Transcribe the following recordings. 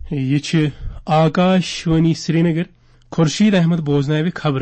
یہ آکاشوانی سری نگر خورشید احمد بوزناوِ خبر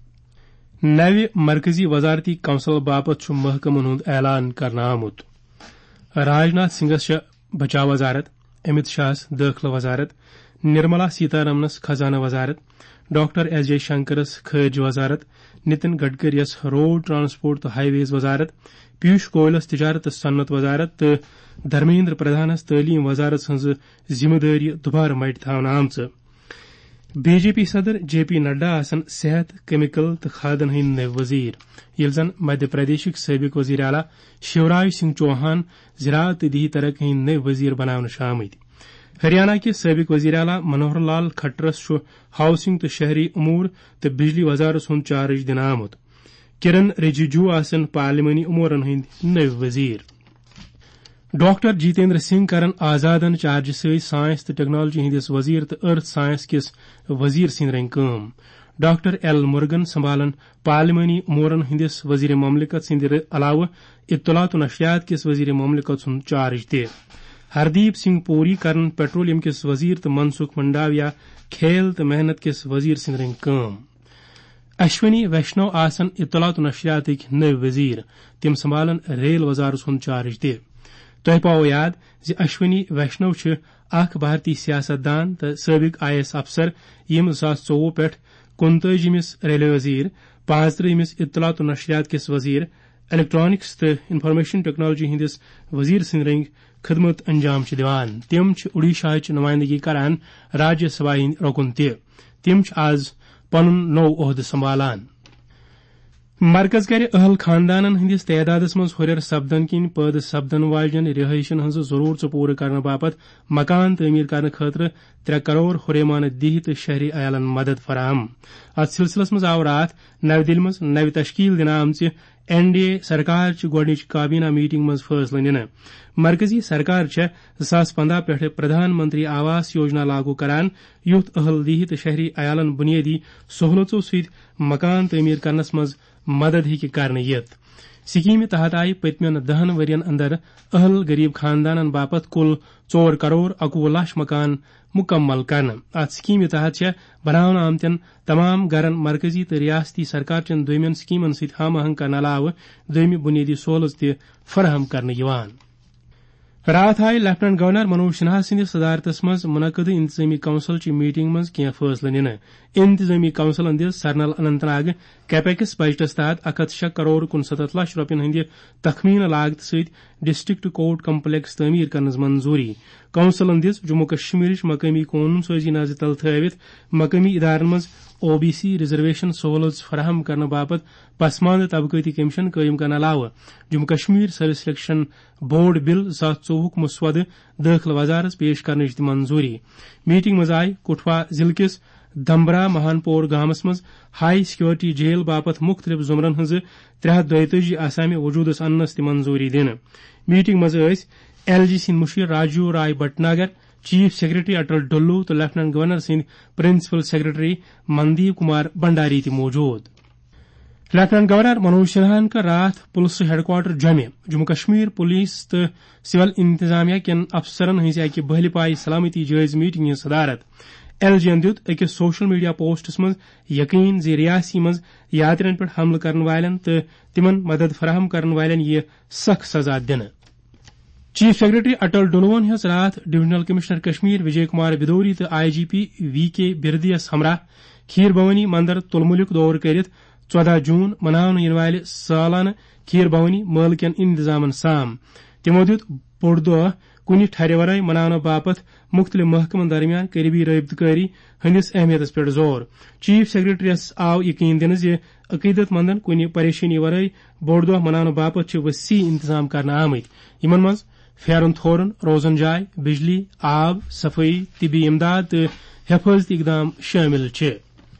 نوِ مرکزی وزارتی کونسل باپت محکمن ہند اعلان کرنا آمت راجناتھ سنگھس بچاو وزارت، امت شاہس داخلہ وزارت، نرملا سیتارمنس خزانہ وزارت، ڈاکٹر ایس جے شنکرس خارجہ وزارت، نتن گڈکریس روڈ ٹرانسپورٹ تو ہائی ویز وزارت، پیوش گوئلس تجارت تو صنعت وزارت تو دھرمیندر پردھانس تعلیم وزارت ہز ذمہ داری دوبارہ مٹ تھونہ آمژ۔ بی جے پی صدر جے پی نڈا آسن صحت، کیمیکل تو کھادن ہند نئے وزیر، یل زن مدھیہ پردیشک سابق وزیر اعلی شیوراج سنگھ چوہان زراعت دیہی ترقی ہند نئے وزیر بناونہ آمت۔ ہریانہ کے سابق وزیر اعلی منوہر لال کھٹرس ہاؤسنگ تو شہری امور تو بجلی وزارت ہند چارج دنہ آمت۔ کرن رجیجو آسن پارلیمانی امورن ہند نئے وزیر۔ ڈاکٹر جتیندر سنگھ کرن آزادن چارج ست سائنس تو ٹیکنالوجی ہندس وزیر تو ارتھ سائنس کس وزیر سند رنگ کام۔ ڈاکٹر ایل مرگن سنبھالن پارلیمانی امورن ہندس وزیر مملکت سند علاوہ اطلاعات و نشریات کس وزیر مملکت سند چارج تہ۔ ہردیپ سنگھ پوری کرن پیٹرولیم کس وزیر تو منسکھ منڈاویہ کھیل تو محنت کس وزیر سند رنگ کام۔ اشونی ویشنو آسن اطلاعات و نشریات نئے وزیر، تم سنبھالن ریل وزارت ہند چارج تہ۔ تہ پاو یاد زِ اشونی ویشنو اخ بھارتی سیاست دان تو سابق آئی ایس افسر یم 2024 پہ 29 ریلوے وزیر، 35 اطلاعات و نشریات کس وزیر، الیکٹرانکس تو انفارمیشن ٹیکنالوجی ہندس وزیر سند رنگ خدمت انجام دِوان۔ تم اڈیشہ نمائندگی کران راجیہ سبھا ہند رکن تہ۔ تم آز پن نو عہدہ سنبھالان۔ مرکز کرِ اہل خاندانن ہندس تعدادس مز ہریر سپدن کن پٲدٕ سپدن واجن رہائشن ہز ضرورت پورٕ کرنے باپت مکان تعمیر کرنے خاطر 3 کروڑ ہریمانہ دیہی تو شہری عیالن مدد فراہم۔ ات سلسلس مز آو رات نو دلہ مز نو تشکیل دنہ آمژ این ڈی اے سرکار گۄڈنِچ کابینہ میٹنگ مز فٲصلہٕ نِنہٕ۔ مرکزی سرکار 2015 پٮ۪ٹھٕ پردھان منتری آواس یوجنا لاگو کران، یُتھ اہل دیہی تو شہری عیالن بنیادی سہولژو سۭتۍ مکان تعمیر کرنس مز مدد ہیکہ کرنہٕ یِتھ۔ سکیمہِ تحت آیہِ پٔتمٮ۪ن 10 ؤرین اندر اہل غریب خاندانن باپت کل 4 کروڑ 21 لچھ مکان مکمل کرنہٕ۔ اتھ سکیمہِ تحت بناونہٕ آمتین تمام گھرن مرکزی تو ریاستی سرکار چین دویمین سکیمن سۭتۍ ہم آہنگ کرنہٕ علاوہ دویمہِ بنیادی سہولت تہِ فراہم کرنہٕ یِوان۔ رات آئی لیفٹنٹ گورنر منوج سنہا سندس صدارتس مز منعقد انتظامی کونسل چہ میٹنگ مز کینٛہہ فٲصلہٕ نِنہٕ۔ انتظامی کونسلن دِژ سرنل اننت ناگ کیپیکس بجٹس تحت 106 کروڑ 69 لچھ رۄپین ہندِ تخمینہ لاگتہٕ سۭتۍ ڈسٹرکٹ کورٹ کمپلیکس تعمیر کرنس منظوری۔ کونسلن دِژ جموں کشمیرٕچ مقامی قونوٗن سٲزی نظرِ تل تھٲوِتھ مقامی ادارن مز او بی سی ریزرویشن سہولت فراہم کرنے باپت پسماندٕ طبقٲتی کمیشن قائم کرنے علاوہ Jammu Kashmir service selection board bill 2024 مسودٕ دٲخلہٕ وزارت پیش کرنٕچ تہِ منظوری۔ میٹنگ مز آیہِ کٹھوا ضلع کس دمبرا مہان پور گامس مز ہائی سیکورٹی جیل باپت مختلف ضمرن ہنزٕ 342 آسامہِ وجوٗدس اننس تہِ منظوری دِنہٕ۔ میٹنگ مز ٲسۍ ایل جی سٕنٛدۍ مشیر راجیو رائے بھٹناگر، چیف سیکرٹری اٹل ڈلو تو لیفٹنٹ گورنر سٕنٛدۍ پرنسپل سیکرٹری مندیپ کمار بھنڈاری تہِ موجود۔ لیفٹنٹ گورنر منوج سنہاہن کٔر رات پُلسہٕ headquarter Jammu Kashmir police تو سول انتظامیہ کٮ۪ن افسرن ہٕنٛزِ اکہِ بٔہلہِ پایہِ سلامتی جٲیزٕ میٹنگ ہٕنٛز صدارت۔ ایل جی یَن دِیُت أکِس سوشل میڈیا پوسٹس منٛز یقین زِ ریاسی منٛز یاترین پٮ۪ٹھ حملہٕ کرن والٮ۪ن تہٕ تِمن مدد فراہم کرن والٮ۪ن یِیہِ سخ سزا دِنہٕ۔ چیف سیکرٹری اٹل ڈلوون ہیٚژ رات ڈویژنل کمشنر کشمیر وجے کمار بدوری تو آئی جی پی وی کے بردی یس ہمراہ کھیر بھوانی مندر تلمُلُک دورٕ کٔرِتھ 14 جوٗن مناونہٕ یِنہٕ والہِ سالانہٕ کھیر بھوانی مٲلہٕ کٮ۪ن انتظامن سام۔ تِمو دِیُت بوٚڑ دۄہ کُنہِ ٹھرِ ورٲے مناونہٕ باپت مختلف محکمن درمیان قریبی رٲبطہٕ کٲری ہندس اہمیتس پٮ۪ٹھ زور۔ چیف سیکرٹریس آو یقین دِنہٕ زِ عقیدت مندن کُنہِ پریشٲنی ورٲے بوٚڑ دۄہ مناونہٕ باپت چھِ وسیع انتظام کرنہٕ آمٕتۍ، یِمن منٛز پھیرن تھورن، روزن جاے، بجلی، آب، صفائی، طبی امداد تو حفاظتی اقدام شٲمِل چھِ۔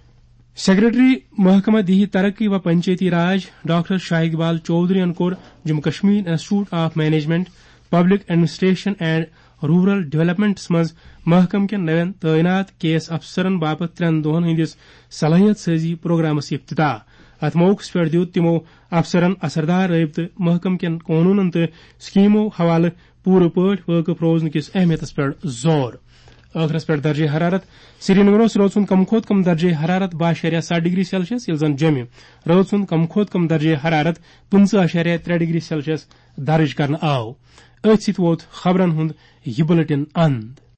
سیکرٹری محکمہ دیہی ترقی و پنچایتی راج ڈاکٹر شاہ اقبال چودھری کوٚر Jammu Kashmir institute of management, public administration and rural ڈیولپمنٹس مز محکمہ کٮ۪ن نوین تعینات کیس افسرن باپت 3 دۄہن ہندس صلاحیت سازی پروگرامس افتتاح۔ ات موقعس پٮ۪ٹھ دِیُت تِمو افسرن اثردار رٲبطہٕ، محکمہ کٮ۪ن قونوٗنن تہٕ سکیمو حوالہٕ پوٗرٕ پٲٹھۍ وٲقف روزنہٕ کِس اہمیتس پٮ۪ٹھ زور۔ ٲخرس پٮ۪ٹھ درجے حرارت سری نگر رٲژ ہُنٛد کم کھۄتہٕ کم درجے حرارت 12.7 ڈگری سیلسیس ییٚلہِ زن جوٚمہِ رٲژ ہُنٛد کم کھۄتہٕ کم درجے حرارت 15.3 ڈگری سیلسیس درج کرنہٕ آو. أتھۍ سۭتۍ ووت خبرن ہُنٛد یہِ بُلیٹن اند.